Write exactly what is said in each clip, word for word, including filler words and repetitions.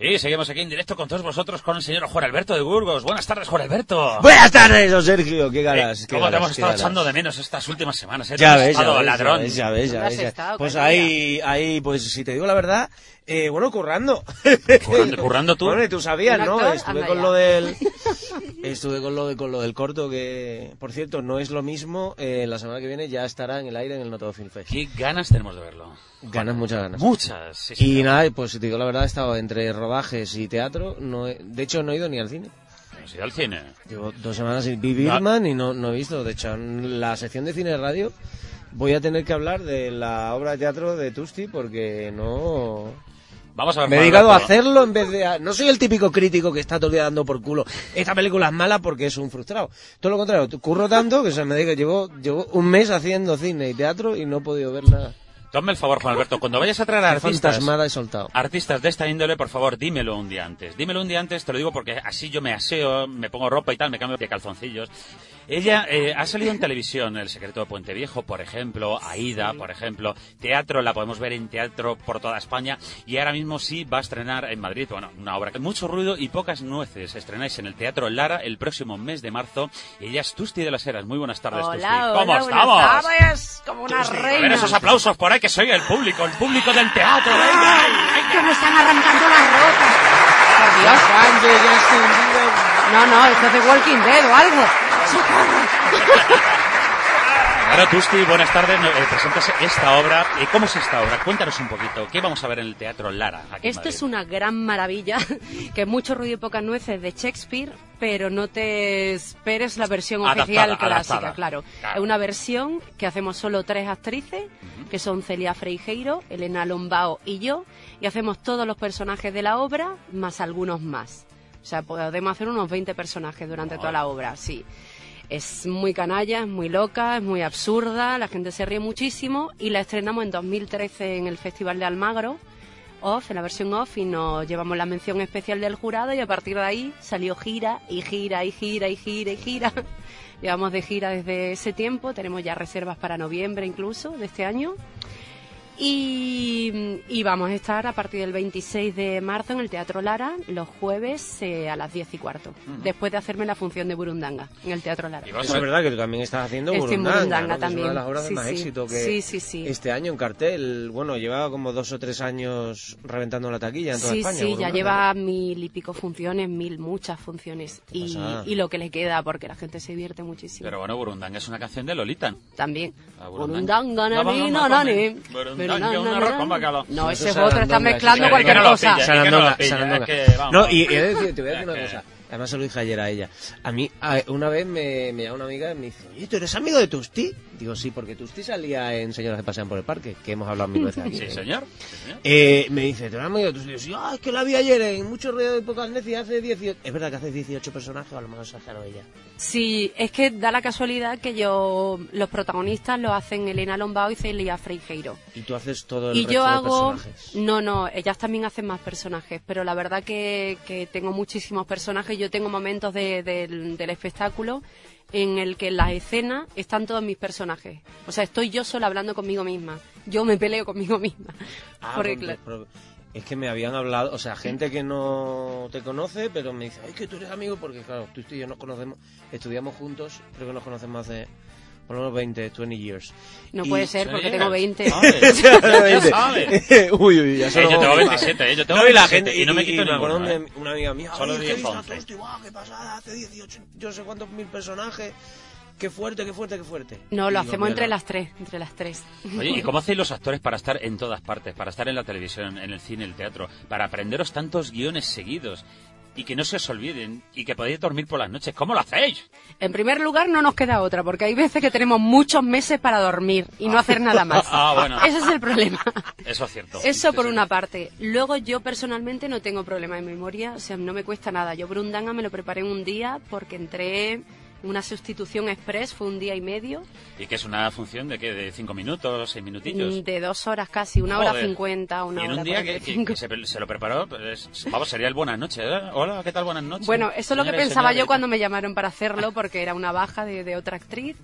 Y seguimos aquí en directo con todos vosotros con el señor Juan Alberto de Burgos. Buenas tardes, Juan Alberto. Buenas tardes, don Sergio. Qué ganas. Eh, qué ¿Cómo ganas, te hemos estado ganas. echando de menos estas últimas semanas? ¿Eh? Ya Te has ves, ya estado ves, ladrón. ya ves, ya ves, ya ¿Dónde has ves. estado, Pues Candela? ahí, ahí, pues si te digo la verdad, eh, bueno, currando. Currando, currando tú. Bueno, y tú sabías, ¿Un ¿no? actor? Estuve Anda con ya. lo del, estuve con lo de, con lo del corto que, por cierto, no es lo mismo. Eh, la semana que viene ya estará en el aire en el Noto Film Fest. Qué ganas tenemos de verlo. Ganas, muchas ganas. Muchas. Sí, Y sí, nada, pues si te digo la verdad, he estado entre rodajes y teatro. No he- de hecho, no he ido ni al cine. Hemos ido al cine. Llevo dos semanas sin vi Birdman y no, no he visto. De hecho, en la sección de cine y radio voy a tener que hablar de la obra de teatro de Tusti porque no... Vamos a ver. Me he Juan dedicado a Alberto. hacerlo en vez de... a- No soy el típico crítico que está todo el día dando por culo. Esta película es mala porque es un frustrado. Todo lo contrario, curro tanto que se me diga que llevo, llevo un mes haciendo cine y teatro y no he podido ver nada. Tome el favor, Juan Alberto. Cuando vayas a traer a Qué artistas... fantasmada he soltado. Artistas de esta índole, por favor, dímelo un día antes. Dímelo un día antes, te lo digo porque así yo me aseo, me pongo ropa y tal, me cambio de calzoncillos. Ella eh, ha salido en televisión, El secreto de Puente Viejo, por ejemplo, Aida, por ejemplo. Teatro, la podemos ver en teatro por toda España. Y ahora mismo sí va a estrenar en Madrid, bueno, una obra con mucho ruido y pocas nueces. Estrenáis en el Teatro Lara el próximo mes de marzo. Y ella es Tusti de las Heras. Muy buenas tardes, Hola, Tusti. hola, ¿Cómo buenas estamos? tardes, como una Tusti, a ver reina. esos aplausos por ahí que soy el público, el público del teatro. Venga, venga. Que me están arrancando las ropas. Por Dios. No, no, esto es de Walking Dead o algo. Ahora, Tusti, buenas tardes. Eh, presentas esta obra. Eh, ¿Cómo es esta obra? Cuéntanos un poquito. ¿Qué vamos a ver en el Teatro Lara? Aquí en Esto Madrid? es una gran maravilla, que es mucho ruido y pocas nueces de Shakespeare, pero no te esperes la versión Adaptada, oficial clásica, adaptada. claro. Claro. Es una versión que hacemos solo tres actrices, que son Celia Freijeiro, Elena Lombao y yo, y hacemos todos los personajes de la obra, más algunos más. O sea, podemos hacer unos veinte personajes durante toda la obra, sí. Es muy canalla, es muy loca, es muy absurda, la gente se ríe muchísimo y la estrenamos en dos mil trece en el Festival de Almagro, off, en la versión off, y nos llevamos la mención especial del jurado y a partir de ahí salió gira y gira y gira y gira y gira. Llevamos de gira desde ese tiempo, tenemos ya reservas para noviembre incluso de este año. Y, y vamos a estar a partir del veintiséis de marzo en el Teatro Lara, los jueves eh, a las diez y cuarto, uh-huh. después de hacerme la función de Burundanga en el Teatro Lara. Y vas Eso a- es verdad que tú también estás haciendo Estoy en Burundanga, Burundanga ¿no? Que también. es una de las obras Sí, de más sí. éxito que Sí, sí, sí. este año en cartel. Bueno, lleva como dos o tres años reventando la taquilla en toda Sí, España. sí, ya Burundanga. lleva mil y pico funciones, mil, muchas funciones. Qué Y, pasada. y lo que le queda, porque la gente se divierte muchísimo. Pero bueno, Burundanga es una canción de Lolita. También. Ah, Burundanga, No, nani, vamos, no, vamos, nani. Burundanga, un arroz con bacalao. No, Eso ese es es otro, está sarandonga, mezclando eso es cualquier que no lo cosa. pilla. Sarandonga, Es que no lo sarandonga. pilla, es que, vamos. No, y he de decir, te voy a decir Es una que- cosa. Además se lo dije ayer a ella. A mí, a- una vez me, me llama una amiga y me dice, oye, ¿tú eres amigo de Tusti? Digo, sí, porque Tusti salía en Señoras que pasean por el parque, que hemos hablado mil veces aquí. Sí, señor. Sí, señor. Eh, me dice, ¿tú eres amigo de Tusti? Digo, sí, ah, es que la vi ayer en Mucho Ruido y Pocas Necias, hace dieciocho... Es verdad que hace dieciocho personajes, o a lo mejor exageró ella. Sí, es que da la casualidad que yo, los protagonistas lo hacen Elena Lombao y Celia Freijeiro. Y tú haces todo el Y resto yo de hago, personajes. no, no, ellas también hacen más personajes, pero la verdad que, que tengo muchísimos personajes. Yo tengo momentos de, del, del espectáculo en el que en las escenas están todos mis personajes. O sea, estoy yo sola hablando conmigo misma. Yo me peleo conmigo misma. Ah, Porque, porque- claro, pero es que me habían hablado, o sea, gente que no te conoce, pero me dice, ay, que tú eres amigo, porque claro, tú y yo nos conocemos, estudiamos juntos, creo que nos conocemos hace por lo menos veinte, veinte years. no Y- puede ser porque Sí. tengo veinte. ¿Sabes? Ya sabes. Uy, uy, ya Eh, solo... yo tengo veintisiete, eh, yo tengo No, y la veintisiete, gente, y no me quito y me acuerdo ninguno, de eh. una amiga mía, Solo oye, diez, ¿qué dices a once. Tusti? Guau, qué pasada, hace dieciocho, yo sé cuántos mil personajes, qué fuerte, qué fuerte, qué fuerte. No, lo Y digo, hacemos entre mierda. las tres, entre las tres. Oye, ¿y cómo hacéis los actores para estar en todas partes? Para estar en la televisión, en el cine, el teatro, para aprenderos tantos guiones seguidos y que no se os olviden y que podáis dormir por las noches. ¿Cómo lo hacéis? En primer lugar, no nos queda otra, porque hay veces que tenemos muchos meses para dormir y no hacer nada más. Ah, bueno. Ese es el problema. Eso es cierto. Eso Sí, por sí. una parte. Luego yo personalmente no tengo problema de memoria, o sea, no me cuesta nada. Yo Burundanga me lo preparé en un día porque entré una sustitución express, fue un día y medio, ¿Y que es una función de qué? ¿De cinco minutos, seis minutillos? de dos horas casi, una hora Joder. cincuenta, una y en hora un día que, cuarenta y que- cinco. que se, se lo preparó, pues, vamos, sería el buenas noches, ¿eh? Hola, ¿qué tal? Buenas noches. Bueno, eso es lo que Señores, pensaba señores. yo cuando me llamaron para hacerlo, porque era una baja de, de otra actriz.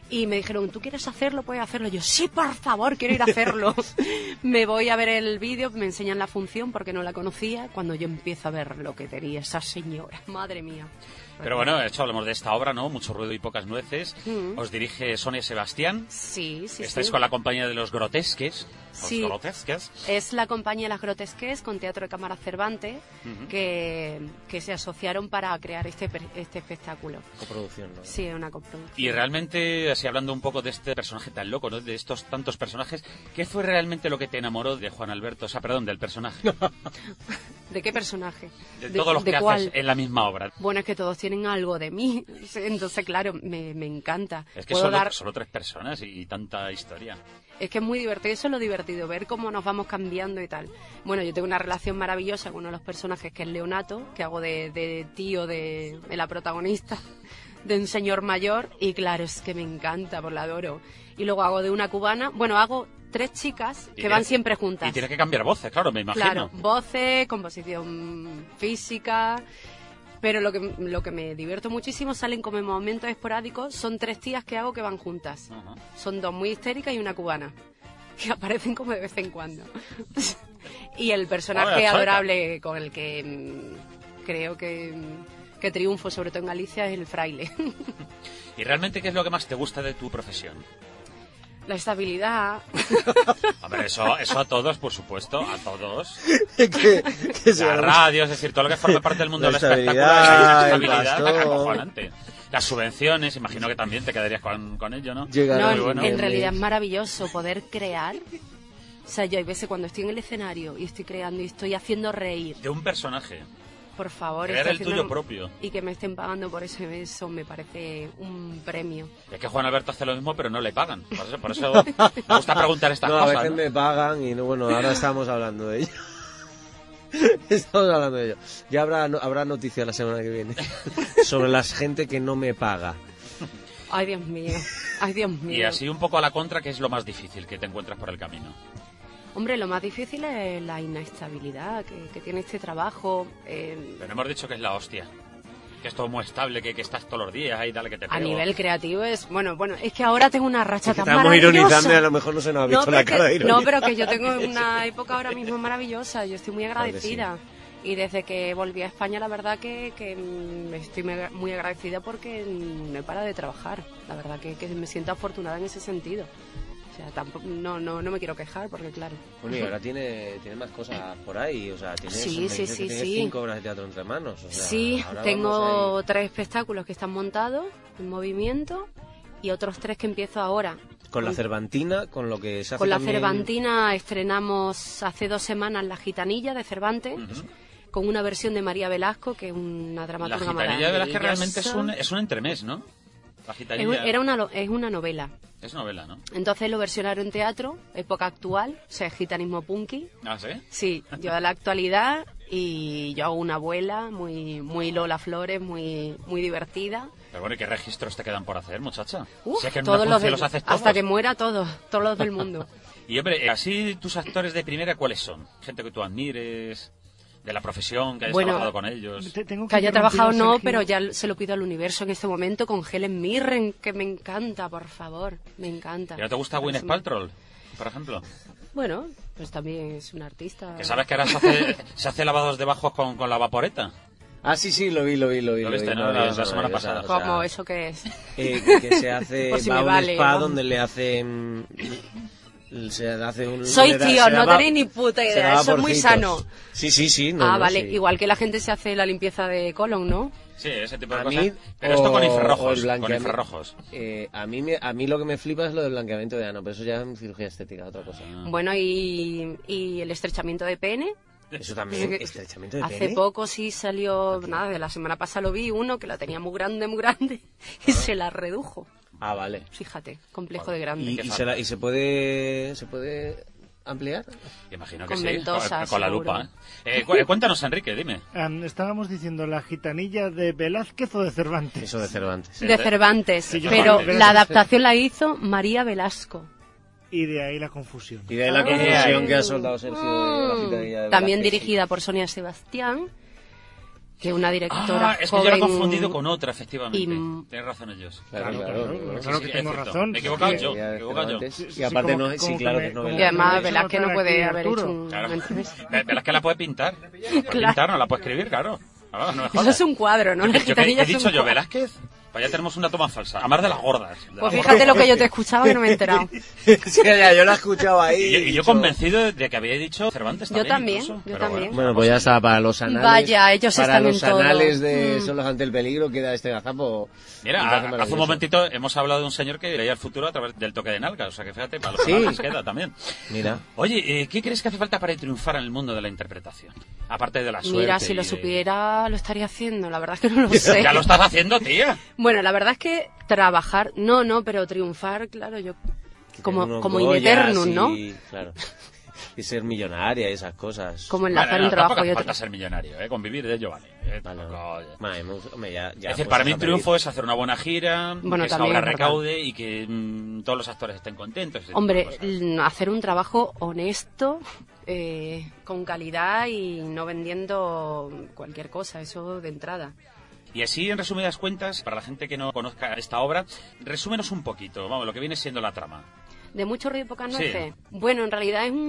Y me dijeron, ¿tú quieres hacerlo? ¿Puedes hacerlo? Yo, sí, por favor, quiero ir a hacerlo. Me voy a ver el vídeo, me enseñan la función porque no la conocía. Cuando yo empiezo a ver lo que tenía esa señora, madre mía. Pero bueno, de hecho hablamos de esta obra, ¿no? Mucho ruido y pocas nueces. Mm. Os dirige Sonia Sebastián. Sí, sí, Estáis sí. con la compañía de los Grotesques. Los sí. Grotesques. Es la compañía de las Grotesques con Teatro de Cámara Cervantes uh-huh. que, que se asociaron para crear este, este espectáculo. Coproducción, ¿no? Sí, una coproducción. Y realmente, así hablando un poco de este personaje tan loco, ¿no? De estos tantos personajes, ¿qué fue realmente lo que te enamoró de Juan Alberto? O sea, perdón, del personaje. ¿De qué personaje? De, de todos los de que cuál? haces en la misma obra. Bueno, es que todos tienen algo de mí. Entonces, claro, me, me encanta. Es que solo, dar... solo tres personas y, y tanta historia. Es que es muy divertido, eso es lo divertido, ver cómo nos vamos cambiando y tal. Bueno, yo tengo una relación maravillosa con uno de los personajes, que es Leonato, que hago de, de tío de, de la protagonista, de un señor mayor, y claro, es que me encanta, pues la adoro. Y luego hago de una cubana, bueno, hago tres chicas que van siempre juntas. Y tienes que cambiar voces, claro, me imagino. Claro, voces, composición física... Pero lo que, lo que me divierto muchísimo, salen como en momentos esporádicos, son tres tías que hago que van juntas. Uh-huh. Son dos muy histéricas y una cubana, que aparecen como de vez en cuando. Y el personaje oh, adorable con el que mmm, creo que, que triunfo, sobre todo en Galicia, es el fraile. ¿Y realmente qué es lo que más te gusta de tu profesión? La estabilidad. Hombre, eso, eso a todos, por supuesto, a todos. que, que la radio, es decir, todo lo que forma parte del mundo del espectáculo, la estabilidad, acojonante. Las subvenciones, imagino que también te quedarías con, con ello, ¿no? No, Muy bueno. En realidad es maravilloso poder crear. O sea, yo hay veces cuando estoy en el escenario y estoy creando y estoy haciendo reír. De un personaje. Por favor, crear el tuyo propio. Y que me estén pagando por eso, eso me parece un premio. Es que Juan Alberto hace lo mismo, pero no le pagan. Por eso, por eso me gusta preguntar estas no, cosas. A veces ¿no? me pagan y no, bueno, ahora estamos hablando de ello. Estamos hablando de ello. Ya habrá, habrá noticias la semana que viene sobre la gente que no me paga. Ay, Dios mío. Ay, Dios mío. Y así un poco a la contra, ¿qué es lo más difícil que te encuentras por el camino? Hombre, lo más difícil es la inestabilidad que, que tiene este trabajo. Eh... Pero hemos dicho que es la hostia. Que es todo muy estable, que, que estás todos los días ahí, dale que te pego. A nivel creativo es... Bueno, bueno, es que ahora tengo una racha es que tan maravillosa. Estamos ironizando y a lo mejor no se nos ha visto no, la cara de ironía. No, pero que yo tengo una época ahora mismo maravillosa. Yo estoy muy agradecida. Claro sí. Y desde que volví a España, la verdad que, que estoy muy agradecida porque no he parado de trabajar. La verdad que, que me siento afortunada en ese sentido. O sea, tampoco, no, no, no me quiero quejar porque claro. Bueno, y ahora tiene, tiene más cosas por ahí, o sea, tienes, sí, sí, sí, tienes sí. cinco obras de teatro entre manos. O sea, sí, tengo tres espectáculos que están montados en movimiento y otros tres que empiezo ahora. Con la Cervantina, con lo que se hace Con la también... Cervantina estrenamos hace dos semanas La Gitanilla de Cervantes. Uh-huh. Con una versión de María Velasco, que es una dramaturga maravillosa. La Gitanilla de Velasco realmente es un, es un entremés, ¿no? La Gitanilla... Era una, es una novela. Es novela, ¿no? Entonces lo versionaron en teatro, época actual, o sea, gitanismo punky. ¿Ah, sí? Sí, yo de la actualidad y yo hago una abuela muy muy Lola Flores, muy muy divertida. Pero bueno, ¿y qué registros te quedan por hacer, muchacha? Uf, si es que en todos una los, de, los haces todos. Hasta que muera todos, todos los del mundo. Y hombre, así tus actores de primera, ¿cuáles son? Gente que tú admires... de la profesión, que hayas bueno, trabajado con ellos. Te, tengo que, que haya trabajado no, Sergio. Pero ya se lo pido al universo en este momento con Helen Mirren, que me encanta, por favor, me encanta. ¿Y no te gusta Gwyneth Paltrow, por ejemplo? Bueno, pues también es un artista. ¿Que sabes que ahora se hace, se hace lavados de bajos con, con la vaporeta? Ah, sí, sí, lo vi, lo vi, lo vi. Lo viste, vi, ¿no? La, la semana pasada. ¿Cómo? O sea, ¿eso qué es? Eh, que se hace, pues si va a un vale, spa vamos. donde le hacen... Se hace un, Soy da, tío, no daba, tenéis ni puta idea, eso es muy sano. Sí, sí, sí. No, ah, no, vale, sí. Igual que la gente se hace la limpieza de colon, ¿no? Sí, ese tipo de a cosas. Mí, pero o, esto con infrarrojos, con infrarrojos. Eh, a, mí me, a mí lo que me flipa es lo del blanqueamiento de ano, pero eso ya es cirugía estética, otra cosa. Ah. Bueno, y, y el estrechamiento de pene. Eso también, estrechamiento de Hace pene. poco sí salió, okay. nada, de la semana pasada lo vi, uno que la tenía muy grande, muy grande, y ah. se la redujo. Ah, vale. Fíjate, complejo vale. de grande. ¿Y, y, se, la, ¿Y se puede se puede ampliar? Imagino que con sí, ventosa, con, con la lupa. ¿eh? Eh, cuéntanos, Enrique, dime. Um, estábamos diciendo la gitanilla de Velázquez o de Cervantes. Eso de Cervantes. De Cervantes, sí, pero Cervantes. La adaptación la hizo María Velasco. Y de ahí la confusión. Y de ahí la confusión que ha soldado Sergio de la gitanilla de También Velázquez, dirigida sí. por Sonia Sebastián. que una directora Ah, es que joven yo lo he confundido con otra, efectivamente. y- Tienes razón ellos. Claro, Claro, claro. claro, claro. claro Sí, que sí, tengo es cierto. razón. Me he equivocado Sí, yo, ya me he equivocado yo. antes. Sí, Y sí, aparte como- no es, sí, como claro que que es me- novela. Y además Eso Velázquez va no a puede estar haber aquí, hecho Arturo. un... Claro. ¿me entiendes? Ve- Verás que la puede pintar. Puede Claro. pintar, no la puede escribir, claro. Claro, no me Eso jodas. es un cuadro, ¿no? La Yo que gitanilla he es un dicho yo, cuadro. Velázquez. Pues ya tenemos una toma falsa. A más de las gordas. de Pues las fíjate lo que yo te escuchaba que no me he enterado. Sí, ya, yo lo he escuchado ahí. Y yo, y yo dicho- convencido de que había dicho Cervantes Yo también. también, incluso, yo pero también. Bueno, Bueno, pues ya está, para los anales. Vaya, ellos para están los en todo. anales de Mm. Solos ante el peligro queda este gazapo. Mira, me a- parece hace un maravilloso. momentito hemos hablado de un señor que leía el futuro a través del toque de nalga. O sea que fíjate, para los Sí. anales queda también. Mira. Oye, eh, ¿qué crees que hace falta para triunfar en el mundo de la interpretación? Aparte de la suerte. Mira, si y lo de- supiera, lo estaría haciendo. La verdad es que no lo sé. Ya lo estás haciendo, tía. Bueno, la verdad es que trabajar, no, no, pero triunfar, claro, yo como Unos como in Goyas eternum, ¿no? y- Claro. Y ser millonaria y esas cosas. Como enlazar Bueno, no, un trabajo tampoco y hace otro. falta ser millonario, ¿eh? Con vivir de ello vale. ¿eh? Vale, Tampoco, oye. Madre, me gusta- hombre, ya- ya Es decir, puedes para mí un hacer triunfo es hacer una buena gira, Bueno, que esa también obra es verdad. recaude y que mm, todos los actores estén contentos. ese tipo de Hombre, cosas. l- hacer un trabajo honesto, eh, con calidad y no vendiendo cualquier cosa, eso de entrada. Y así, en resumidas cuentas, para la gente que no conozca esta obra, resúmenos un poquito, vamos, lo que viene siendo la trama. ¿De mucho ruido y pocas Sí. nueces? Bueno, en realidad es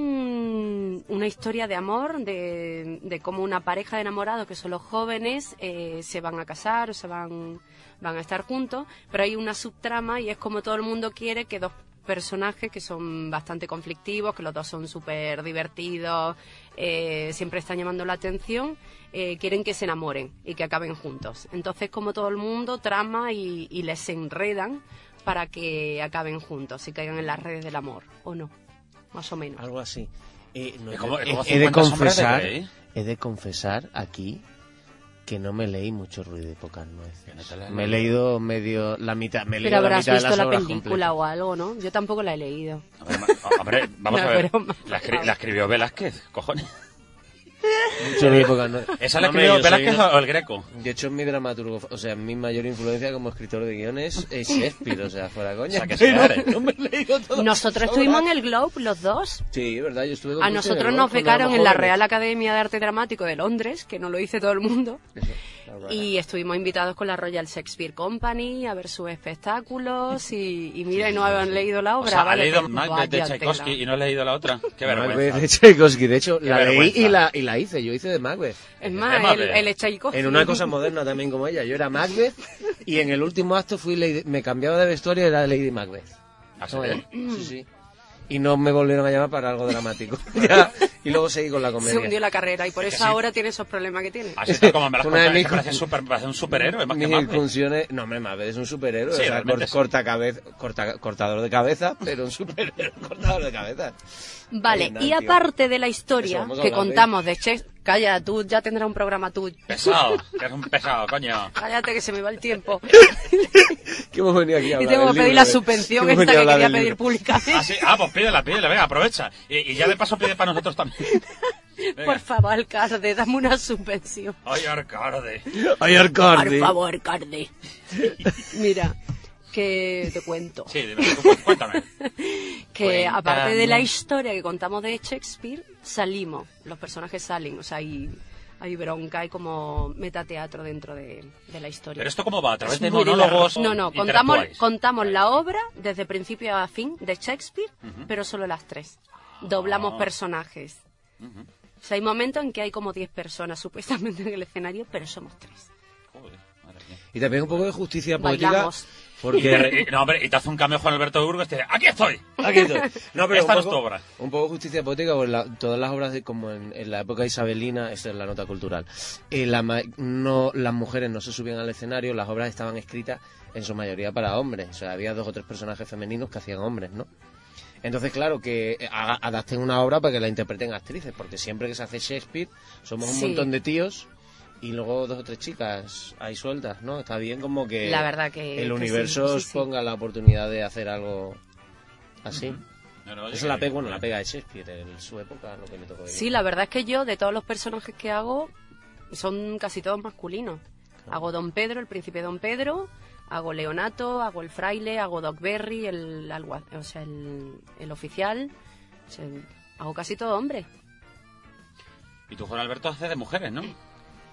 un- una historia de amor, de, de cómo una pareja de enamorados, que son los jóvenes, eh, se van a casar o se van, van a estar juntos, pero hay una subtrama y es como todo el mundo quiere que dos personajes que son bastante conflictivos, que los dos son súper divertidos, eh, siempre están llamando la atención, eh, quieren que se enamoren y que acaben juntos. Entonces, como todo el mundo, trama y, y les enredan para que acaben juntos y caigan en las redes del amor, ¿o no? Más o menos. algo así. Eh, no, Es como- he- es como he de cincuenta sombras de confesar, Grey. he de confesar aquí que no me leí mucho ruido y pocas nueces. Que no te la has Me he leído. leído medio la mitad, me he Pero leído la habrás mitad de visto las la obras película completas. o algo, ¿no? Yo tampoco la he leído. Hombre, ma- hombre, vamos No, a ver, pero ma- la, escri- la escribió Velázquez, cojones. Mucho ruido y pocas nueces. ¿Esa la Hombre, escribió yo soy Velázquez una- o el Greco? De hecho, mi dramaturgo, o sea, mi mayor influencia como escritor de guiones es Shakespeare, o sea, fuera coña. O sea, que Pero sí, eres. no me he leído todas Nosotros las estuvimos en obras. el Globe, los dos. Sí, verdad, yo estuve con A Cristian nosotros Herrero nos cuando becaron éramos en la jóvenes. Real Academia de Arte Dramático de Londres, que no lo dice todo el mundo. Eso, la verdad. Y estuvimos invitados con la Royal Shakespeare Company a ver sus espectáculos y, y mira, y no habían leído la O obra. sea, ha vale, leído pues, Macbeth de vaya Tchaikovsky tela. y no has leído la otra. Qué Macbeth vergüenza. de Tchaikovsky, de hecho, Qué la leí vergüenza. y la, y la hice, yo hice de Macbeth. Es De más, Macbeth. el, el Tchaikovsky. En una cosa moderna también como ella, yo era Macbeth y en el último acto fui Lady- me cambiaba de vestuario y era Lady Macbeth. ¿Ah, sí? No, eh, sí, sí. Y no me volvieron a llamar para algo dramático. Ya, y luego seguí con la Se hundió comedia. la carrera y por Es que eso sí. ahora tiene esos problemas que tiene. Así tal como me las Una de contas, mis- que parece, super, parece un superhéroe, más que Mis Macbeth. funciones, no hombre, Macbeth es un superhéroe, Sí, o sea, realmente cor- sí. corta cabeza, corta, cortador de cabeza, pero un superhéroe cortador de cabeza. Vale, Ahí, y Nancy, aparte de la Eso, historia vamos a que hablar de- contamos de Shakespeare... Calla, tú ya tendrás un programa tú. Pesado, que es un pesado, coño. Cállate que se me va el tiempo. Que hemos venido aquí a Y hablar tengo del que pedir libro la de- subvención hemos esta venido a que hablar quería del pedir libro. públicamente. Ah, sí. Ah, pues pídela, pídela, venga, aprovecha. Y, y ya de paso pide para nosotros también. Venga. Por favor, alcalde, dame una subvención. Ay, Arcade. Ay, Arcardi. Por favor, alcalde. Mira, que te cuento. Sí, dime, tú, cuéntame. Que Cuéntame. aparte de la historia que contamos de Shakespeare, salimos, los personajes salen, o sea, hay, hay bronca, hay como metateatro dentro de, de la historia. Pero esto cómo va, a través Es de muy monólogos. divertido. No, no, contamos, interactuáis? contamos la obra desde principio a fin de Shakespeare, pero solo las tres. Doblamos Ah. personajes. Ujú. O sea, hay momentos en que hay como diez personas supuestamente en el escenario, pero somos tres. Joder, madre mía. Y también un poco de justicia poética. Bailamos. Y, Porque te- y- no, hombre, y te hace un cameo Juan Alberto Burgos y te dice, ¡aquí estoy! Aquí estoy. No, pero Esta un es poco, tu obra. un poco justicia poética, porque la- todas las obras, de, como en, en la época isabelina, esta es la nota cultural, eh, la ma- no, las mujeres no se subían al escenario, las obras estaban escritas en su mayoría para hombres, o sea, había dos o tres personajes femeninos que hacían hombres, ¿no? Entonces, claro, que haga- adapten una obra para que la interpreten actrices, porque siempre que se hace Shakespeare somos un Sí. montón de tíos y luego dos o tres chicas ahí sueltas, ¿no? Está bien como que La verdad que- el que universo sí, sí, os sí. ponga la oportunidad de hacer algo así. No, no, oye, Eso la que- pega, bueno, la pega de Shakespeare en su época, lo que le tocó vivir. Sí, la verdad es que yo, de todos los personajes que hago, son casi todos masculinos. Hago Don Pedro, el príncipe Don Pedro, hago Leonato, hago el fraile, hago Doc Berry, el, algua- o sea, el, el oficial. O sea, hago casi todo hombre. Y tú, Juan Alberto, haces de mujeres, ¿no?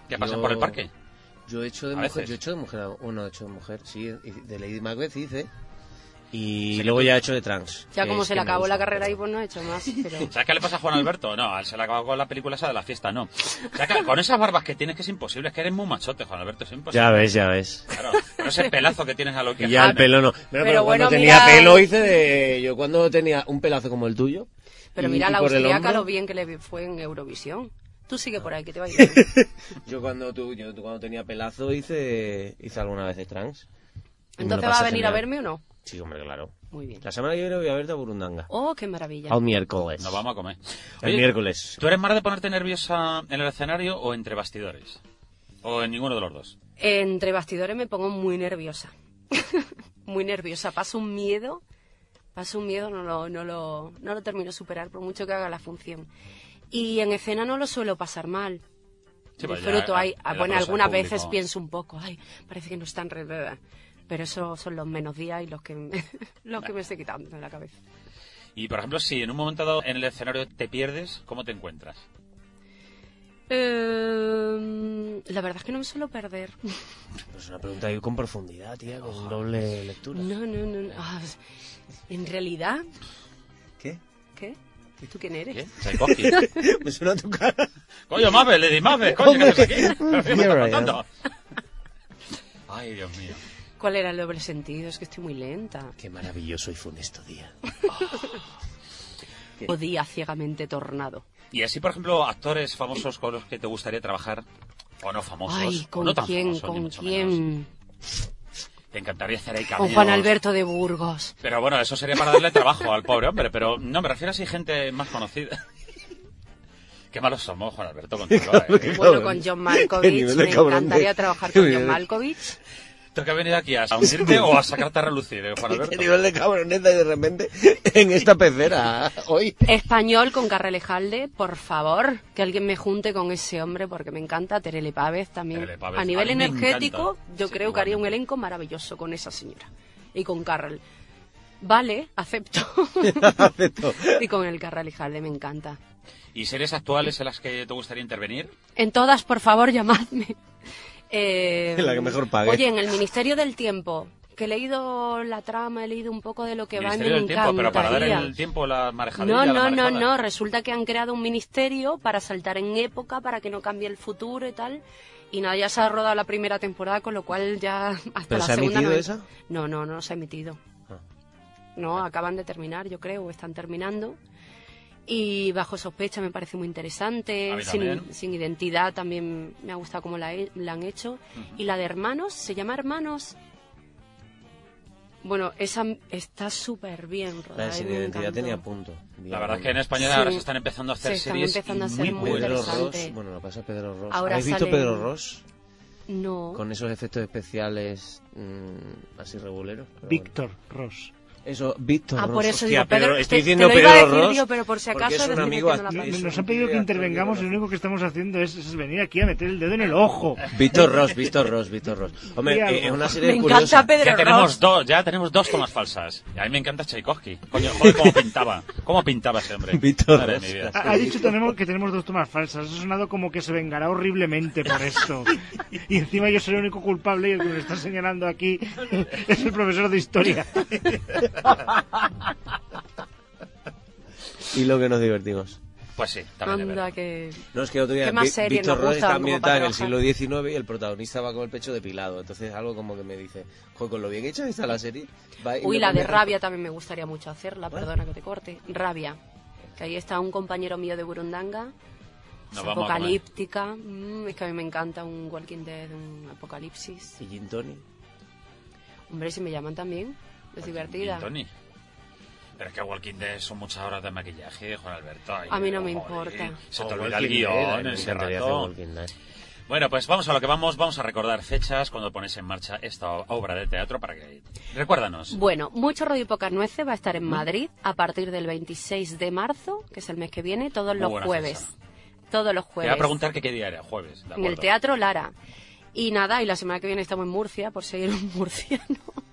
¿Qué pasan Yo- por el parque? Yo he hecho de A mujer, veces. yo he hecho de mujer, a- uno he hecho de mujer, sí, y de Lady Macbeth hice, y Sí, que luego tú- ya he hecho de trans. Ya que como es se que le me acabó la gusta, carrera pero- ahí, pues no he hecho más. Pero... ¿Sabes qué le pasa a Juan Alberto? No, se le acabó con la película esa de la fiesta, no. O sea, que con esas barbas que tienes que es imposible, es que eres muy machote, Juan Alberto, es imposible. Ya ves, ya ves. Claro, con ese pelazo que tienes a lo que... Y ya el pelo no. Pero, pero bueno, cuando tenía mira- pelo hice de... Yo cuando tenía un pelazo como el tuyo... Pero y- mira y la por el austríaca hombro, lo bien que le fue en Eurovisión. Tú sigue por ahí, que te va a ir bien. Yo cuando, tú, yo cuando tenía pelazo hice hice alguna vez de trans. Y me lo Entonces, ¿vas pasé a venir a genial. verme o no? Sí, hombre, claro. Muy bien. La semana que viene voy a verte a Burundanga. Oh, qué maravilla. Al miércoles. Nos vamos a comer. El Oye, miércoles. ¿tú eres más de ponerte nerviosa en el escenario o entre bastidores? ¿O en ninguno de los dos? Entre bastidores me pongo muy nerviosa. Muy nerviosa. Paso un miedo. Paso un miedo, no lo, no lo, no lo termino de superar, por mucho que haga la función. Y en escena no lo suelo pasar mal. Sí, pues ya, Disfruto eh, ahí. en la Bueno, prosa algunas del público. veces pienso un poco, ay, parece que no están re... Pero esos son los menos días y los que me, los que me estoy quitando de la cabeza. Y, por ejemplo, si en un momento dado en el escenario te pierdes, ¿cómo te encuentras? Eh, la verdad es que no me suelo perder. Es una pregunta ahí con profundidad, tía, con doble lectura. No, no, no. no. Ah, en realidad, ¿Qué? ¿qué? ¿Y tú quién eres? ¿Qué? Tchaikovsky. Me suena tu cara. Coño, Mabel, Lady Mabel, coño, ¿qué haces aquí? ¿Qué me Here estás I am. contando? Ay, Dios mío. ¿Cuál era el doble sentido? Es que estoy muy lenta. Qué maravilloso y funesto día. ¿Qué? O día ciegamente tornado. Y así, por ejemplo, actores famosos con los que te gustaría trabajar, o no famosos, Ay, o ¿con no tan quién? famosos, ni ¿Con mucho quién? menos. Te encantaría hacer ahí Con cameos. Juan Alberto de Burgos. Pero bueno, eso sería para darle trabajo al pobre hombre, pero no, me refiero a si gente más conocida. Qué malos somos, Juan Alberto, contigo, ¿eh? Bueno, con John Qué Malkovich. nivel de Me cabrón encantaría de- trabajar qué con nivel John de- Malkovich. ¿Tú que has venido aquí a hundirte o a sacarte a relucir, eh, Juan Alberto? Qué nivel de cabroneta y de repente en esta pecera hoy. Español con Carrel Jalde, por favor, que alguien me junte con ese hombre porque me encanta. Terele Pávez también. Terele Pávez, A nivel a mí me energético, encanta. yo Sí, creo que haría un igualmente. elenco maravilloso con esa señora. Y con Carrel. Vale, acepto. Acepto. Y con el Carrel Jalde me encanta. ¿Y series actuales en las que te gustaría intervenir? En todas, por favor, llamadme. Eh, La que mejor pague. Oye, en el Ministerio del Tiempo, que he leído la trama, he leído un poco de lo que va y me Ministerio del Tiempo, pero para dar encantaría. el tiempo la marejadilla, No, la no, no, marejada. no. Resulta que han creado un ministerio para saltar en época, para que no cambie el futuro y tal. Y nada, ya se ha rodado la primera temporada, con lo cual ya hasta ¿Pero la se ha segunda emitido no... esa? No, no, no se ha emitido. Ah. No, acaban de terminar, yo creo, o están terminando. Y Bajo sospecha me parece muy interesante. A mí Sin, también. sin identidad también me ha gustado cómo la, he- la han hecho. Y la de Hermanos, ¿se llama Hermanos? Bueno, esa m- está súper bien rodada. La sin y me identidad encantó. tenía punto. La verdad es que en España Sí. ahora se están empezando a hacer Se están series empezando a muy hacer muy buenas. Pedro interesante. Ross, bueno, lo pasa Pedro Ross. Ahora ¿Habéis visto sale- Pedro Ross? No. Con esos efectos especiales mm, así reguleros. pero Víctor Ross. bueno. Eso, Víctor Ah, Ross. por eso Hostia, digo, Pedro, Pedro- estoy te- diciendo te lo iba a Pedro decir, Ross. tío, pero por si porque acaso es un eres amigo metiendo la actriz, pata. es Nos un han pedido que actor intervengamos y lo único que estamos haciendo es, es venir aquí a meter el dedo en el ojo. Víctor Ross, Víctor Ross, Víctor Ross. Hombre, Di eh, algo. es una serie Me curiosa. encanta Pedro Ya tenemos Ross. dos, ya tenemos dos tomas falsas. Y a mí me encanta Tchaikovsky. Coño, joder, cómo pintaba. ¿Cómo pintaba ese hombre? Víctor Madre Ross. de mi vida. Ha, ha dicho tenemos, que tenemos dos tomas falsas. Ha sonado como que se vengará horriblemente por esto. Y encima yo soy el único culpable y el que me lo está señalando aquí es el profesor de historia. Y lo que nos divertimos. Pues sí, también de Anda, verdad. que... No, es que el otro día ¿Qué más Vi- series Víctor nos Ross gustan está como ambientada para en el trabajar? siglo diecinueve y el protagonista va con el pecho depilado. Entonces algo como que me dice, joder, con lo bien hecha está la serie. Va y Uy, me la de pone- Rabia también me gustaría mucho hacerla, perdona que te corte. Rabia, que ahí está un compañero mío de Burundanga, Nos es vamos a comer. apocalíptica, mm, es que a mí me encanta un Walking Dead, un apocalipsis. Y Gin Tony. Hombre, si me llaman también, es divertida. Y Tony. Pero es que Walking Dead son muchas horas de maquillaje, Juan Alberto. Ay, A mí no me joder, importa. Se te O olvida el Walking Dead, guión me en ese encantaría hacer rato. Walking Dead. Bueno, pues vamos a lo que vamos. Vamos a recordar fechas cuando pones en marcha esta obra de teatro para que... Recuérdanos. Bueno, Mucho Rollo y Pocas Nueces va a estar en Madrid a partir del veintiséis de marzo, que es el mes que viene, todos Muy los buena jueves. fecha. Todos los Te jueves. voy a preguntar que qué día era, jueves. De En el acuerdo. Teatro Lara. Y nada, y la semana que viene estamos en Murcia, por seguir un murciano.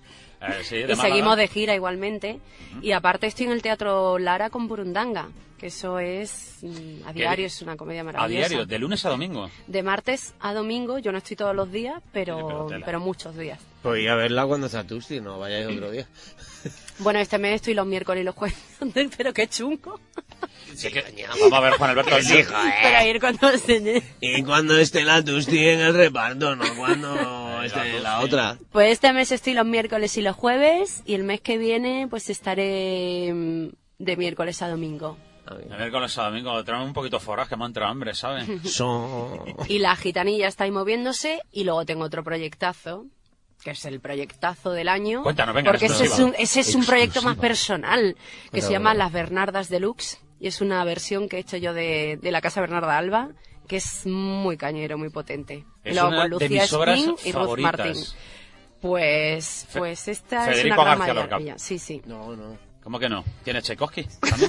Eh, sí, de y Málaga. seguimos de gira igualmente. Uh-huh. Y aparte estoy en el Teatro Lara con Burundanga, que eso es mm, a diario, es una comedia maravillosa. A diario, de lunes a domingo. De martes a domingo, yo no estoy todos los días, pero, pero pero muchos días. Pues ir a verla cuando está Tusti, no vayáis otro día. Bueno, este mes estoy los miércoles y los jueves, pero qué chungo. Sí, que, vamos a ver, Juan Alberto. Sí, joder. Pero ayer cuando enseñé. Y cuando esté la Tusti en el reparto, no cuando esté la otra. Pues este mes estoy los miércoles y los jueves, y el mes que viene pues estaré mm, de miércoles a domingo. A ver, con los domingos, tenemos un poquito forras que hemos entrado hambre, ¿sabes? Son... Y la gitanilla está ahí moviéndose, y luego tengo otro proyectazo, que es el proyectazo del año. Cuéntanos, venga, porque ese es, un, ese es un proyecto Exclusiva. más personal, que Pero, se llama bueno. Las Bernardas Deluxe, y es una versión que he hecho yo de, de la Casa Bernarda Alba, que es muy cañero, muy potente. Es y luego una con de Lucía mis obras Spring y Ruth favoritas. Martín. Pues, pues esta Federico es una gran García Lorca. maravilla. Sí, sí. No, no. ¿Cómo que no? ¿Tiene Tchaikovsky también?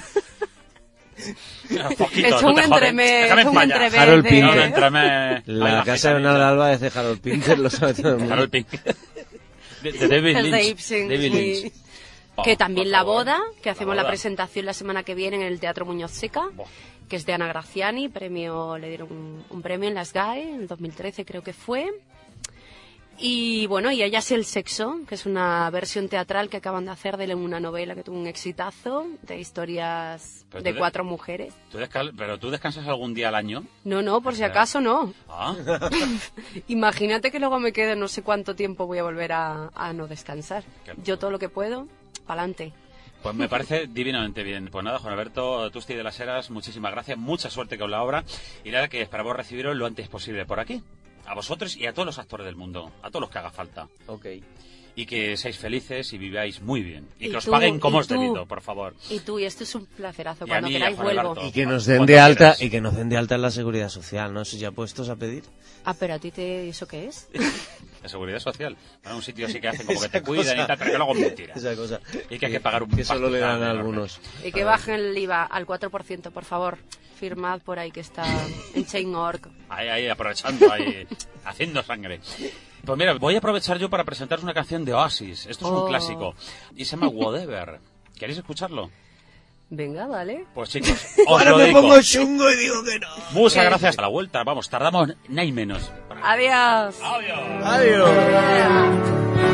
Un poquito, Es no un te jodes. entremés, Déjame es en un palla. entremés Harold de- Pink. No, un entremés. La casa de Bernarda Alba es de Harold Pinter, lo sabe todo el mundo. Harold Pink. De, de David El de Lynch. Ibsen, David sí. Lynch. Que Oh, también por La favor. Boda, que hacemos la, Boda. presentación la semana que viene en el Teatro Muñoz Seca, Buah. que es de Ana Graciani, premio, le dieron un, un premio en las G A E en el dos mil trece creo que fue. Y bueno, y Ella es el sexo, que es una versión teatral que acaban de hacer de una novela que tuvo un exitazo, de historias Pero de tú de- cuatro mujeres. ¿Tú descal- ¿Pero tú descansas algún día al año? No, no, por si acaso no. Ah, Imagínate que luego me quede no sé cuánto tiempo voy a volver a, a no descansar. Qué Yo todo lo que puedo, pa'lante. pues me parece divinamente bien. Pues nada, Juan Alberto Tusti de las Heras, muchísimas gracias, mucha suerte con la obra y nada, que esperamos recibiros lo antes posible por aquí. A vosotros y a todos los actores del mundo, a todos los que haga falta. Ok. Y que seáis felices y viváis muy bien. Y, Y que os tú, paguen como y os tú. debido, por favor. Y tú, y esto es un placerazo. Y a Cuando mí, a queráis Juan vuelvo. Alberto. Y que nos Cuando den de alta quieras. y que nos den de alta en la seguridad social, ¿no? Eso ya puestos a pedir. Ah, pero a ti te... ¿Eso qué es? De seguridad social. Para un sitio así que hacen como que te Esa cuidan cosa. y tal, pero que luego es mentira. Esa cosa. Y que hay que pagar un Que solo le dan a pastizal algunos. Y que bajen el I V A al cuatro por ciento, por favor. Firmad por ahí que está en Chain punto org. Ahí, ahí, aprovechando, ahí, haciendo sangre. Pues mira, voy a aprovechar yo para presentaros una canción de Oasis. Esto es un Oh. clásico. Y se llama Whatever. ¿Queréis escucharlo? Venga, vale. Pues chicos, os Ahora lo me dedico. pongo chungo y digo que no. Muchas ¿Qué? gracias. A la vuelta, vamos, tardamos ni hay menos. Adiós. Adiós. Adiós.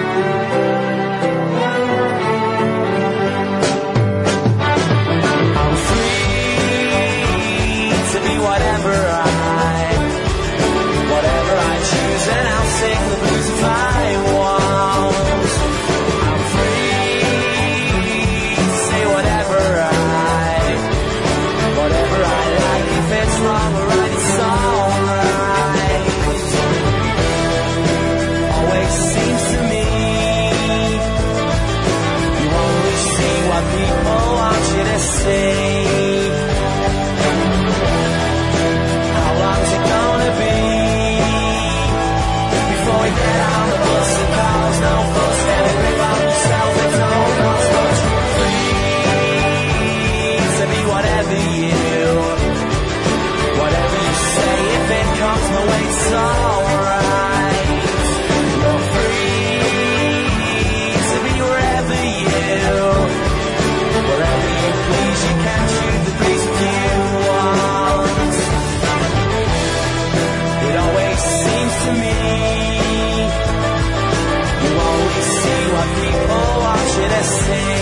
I'm free to be whatever I, whatever I choose, and I'll sing the blues if I want. I'm free to say whatever I, whatever I like. If it's wrong or right, it's alright. Always seems to me you only see what people want you to see. How long's it gonna be before we get on the bus and cause no fuss and rip on yourself at no cost? But you're free to be whatever you, whatever you say. If it comes my way, it's alright. You're free to be wherever you, wherever you please. You can choose the place if you want. It always seems to me you only see what people want you to see.